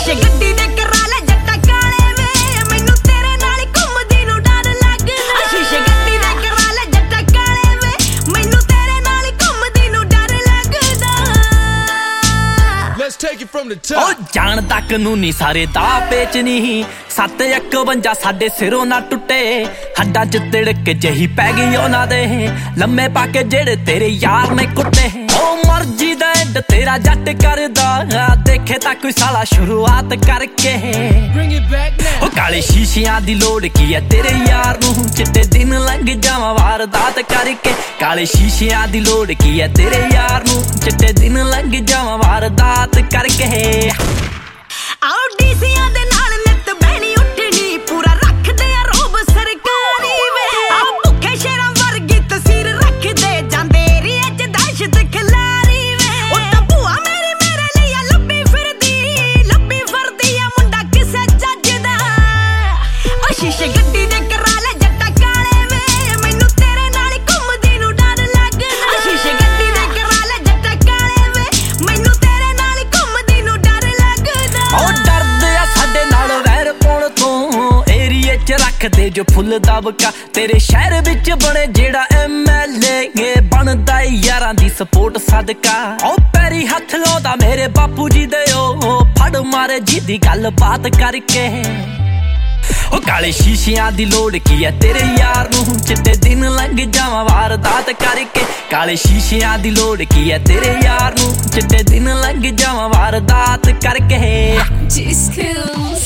ਸ਼ੀਸ਼ੇ ਗੱਡੀ ਦੇ ਕਰਾ ਲੈ ਜੱਟਾ ਕਾਲੇ ਵੇ ਮੈਨੂੰ ਤੇਰੇ ਨਾਲ ਘੁੰਮਦੀ ਨੂੰ ਡਰ ਲੱਗਦਾ ਸ਼ੀਸ਼ੇ ਗੱਡੀ ਦੇ ਕਰਾ ਲੈ ਜੱਟਾ ਕਾਲੇ ਵੇ ਮੈਨੂੰ ਤੇਰੇ ਨਾਲ ਘੁੰਮਦੀ ਨੂੰ ਡਰ ਲੱਗਦਾ Let's take it from the top ਓ ਜਾਣ ਤੱਕ ਨੂੰ ਨਹੀਂ ਸਾਰੇ ਦਾ ਪੇਚ ਨਹੀਂ 751 ਸਾਡੇ ਸਿਰੋਂ ਨਾ ਟੁੱਟੇ ਹੱਡਾਂ ਚ ਤਿੜਕ ਜਹੀ ਪੈ ਗਈ ਉਹਨਾਂ ਦੇ ਲੰਮੇ ਪਾ ਕੇ ਜਿਹੜੇ ਤੇਰੇ ਯਾਰ ਨੇ ਕੁੱਟੇ ਓ ਮਰਜੀ ਦਾ ਐਡ ਤੇਰਾ ਜੱਟ ਕਰਦਾ ਦੇਖੇ ਤਾਂ ਕੋਈ ਸਾਲਾ ਸ਼ੁਰੂਆਤ ਕਰਕੇ Bring it back now ਓ ਕਾਲੇ ਸ਼ੀਸ਼ਿਆਂ ਦੀ ਲੋੜ ਕੀ ਐ ਤੇਰੇ ਯਾਰ ਨੂੰ ਚਿੱਟੇ ਦਿਨ ਲੰਘ ਜਾਵਾਂ ਵਾਰਦਾਤ ਕਰਕੇ ਕਾਲੇ ਸ਼ੀਸ਼ਿਆਂ ਦੀ ਲੋੜ ਕੀ ਐ ਤੇਰੇ ਯਾਰ ਨੂੰ ਚਿੱਟੇ ਦਿਨ ਲੰਘ ਜਾਵਾਂ ਵਾਰਦਾਤ ਕਰਕੇ ਆਓ ਡੀਸੀਆਂ ਦੇ ਨਾਲ ਨਿੱਤ ਬਹਿਣੀ ਉੱਠਣੀ ਪੂਰਾ ਰੱਖਦੇ ਆ ਰੋਬ ਸਰਕਾਰੀ ਵੇ ਆਓ ਭੁੱਖੇ ਸ਼ੇਰਾਂ ਵਰਗੀ ਤਸਵੀਰ ਰੱਖਦੇ ਜਾਂਦੇ ਏਰੀਏ ਚ ਦਹਿਸ਼ਤ ਖਿਲਾਰੀ ਵੇ ਉਹ ਤਾਂ ਭੂਆ ਮੇਰੀ ਮੇਰੇ ਲਈ ਆ ਲੱਭੀ ਫਿਰਦੀ ਆ ਮੁੰਡਾ ਕਿਸੇ ਜੱਜ ਦਾ ਉਹ ਸ਼ੀਸ਼ੇ ਗੱਡੀ ਦੇ ਕਰਾ ਲੈ ਜੱਟਾ ਕਾਲੇ ਵੇ ਮੈਨੂੰ ਤੇਰੇ ਨਾਲ ਘੁੰਮਦੀ ਨੂੰ ਡਰ ਲੱਗਦਾ ਸ਼ੀਸ਼ੇ ਗੱਡੀ ਦੇ ਕਰਾ ਲੈ ਜੱਟਾ ਕਾਲੇ ਵੇ ਮੈਨੂੰ ਤੇਰੇ ਨਾਲ ਘੁੰਮਦੀ ਨੂੰ ਡਰ ਲੱਗਦਾ ਓ ਡਰਦੇ ਆ ਸਾਡੇ ਨਾਲ ਵੈਰ ਪਾਉਣ ਤੋਂ ਏਰੀਏ ਚ ਰੱਖਦੇ ਜੋ ਫੁੱਲ ਦਬਕਾ ਤੇਰੇ ਸ਼ਹਿਰ ਵਿੱਚ ਬਣੇ ਜਿਹੜਾ MLA ਬਣਦਾ ਯਾਰਾਂ ਦੀ ਸਪੋਰਟ ਸਦਕਾ ਓ ਪੈਰੀ ਹੱਥ ਲਾਉਂਦਾ ਮੇਰੇ ਬਾਪੂ ਜੀ ਦੇ ਓ ਫੜ ਮਾਰੇ ਜੀ ਦੀ ਗੱਲ ਬਾਤ ਕਰਕੇ ਓ ਕਾਲੇ ਸ਼ੀਸ਼ਿਆਂ ਦੀ ਲੋੜ ਕੀ ਐ ਤੇਰੇ ਯਾਰ ਨੂੰ ਚਿੱਟੇ ਦਿਨ ਲੰਘ ਜਾਵਾਂ ਵਾਰਦਾਤ ਕਰਕੇ ਕਾਲੇ ਸ਼ੀਸ਼ਿਆਂ ਦੀ ਲੋੜ ਕੀ ਐ ਤੇਰੇ ਯਾਰ ਨੂੰ ਚਿੱਟੇ ਦਿਨ ਲੰਘ ਜਾਵਾਂ ਵਾਰਦਾਤ ਕਰਕੇ G-Skills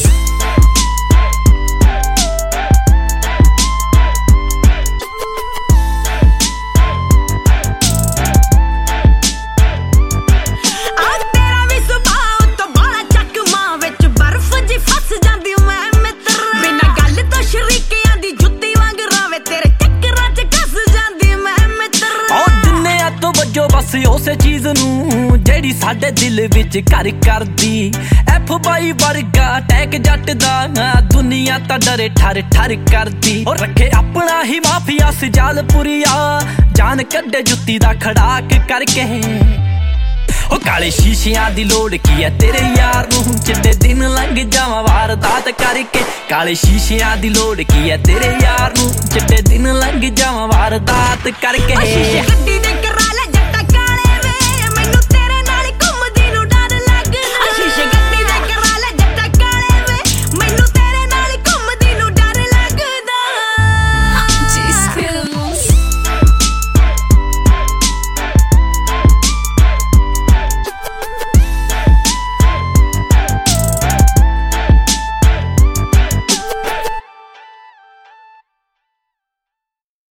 ਆ ਤੇਰਾ ਵੀ ਸੁਭਾਅ ਤੋਂ ਬਾਲਾ ਚੱਕਮਾਂ ਵਿੱਚ ਬਰਫ਼ ਜੀ ਫਸ ਜਾਂਦੀ ਮੈਂ ਮਿੱਤਰ ਬਿਨਾਂ ਗੱਲ ਤੋਂ ਸ਼ਰੀਕਿਆਂ ਦੀ ਜੁੱਤੀ ਵਾਂਗ ਰਾਵੇ ਤੇਰੇ ਚੱਕਰਾਂ 'ਚ ਕੱਸ ਜਾਂਦੀ ਮੈਂ ਮਿੱਤਰ ਓ ਦਿਨੇ ਆ ਤੋਂ ਵੱਜੋ ਬਸ ਉਸੇ ਚੀਜ਼ ਨੂੰ ਜਿਹੜੀ ਸਾਡੇ ਦਿਲ ਵਿੱਚ ਘਰ ਕਰਦੀ FBI ਵਰਗਾ ਟੈਕ ਜੱਟ ਦਾ ਦੁਨੀਆ ਤਾਂ ਡਰੇ ਠਰ ਠਰ ਕਰਦੀ ਓ ਰੱਖੇ ਆਪਣਾ ਹੀ ਮਾਫੀਆ ਸਜਾਲਪੁਰੀਆ ਜਾਨ ਕੱਢੇ ਜੁੱਤੀ ਦਾ ਖੜਾਕ ਕਰਕੇ ਓ ਕਾਲੇ ਸ਼ੀਸ਼ਿਆਂ ਦੀ ਲੋੜ ਕੀ ਐ ਤੇਰੇ ਯਾਰ ਨੂੰ ਚਿੱਟੇ ਦਿਨ ਲੰਘ ਜਾਵਾਂ ਵਾਰਦਾਤ ਕਰਕੇ ਕਾਲੇ ਸ਼ੀਸ਼ਿਆਂ ਦੀ ਲੋੜ ਕੀ ਐ ਤੇਰੇ ਯਾਰ ਨੂੰ ਚਿੱਟੇ ਦਿਨ ਲੰਘ ਜਾਵਾਂ ਵਾਰਦਾਤ ਕਰਕੇ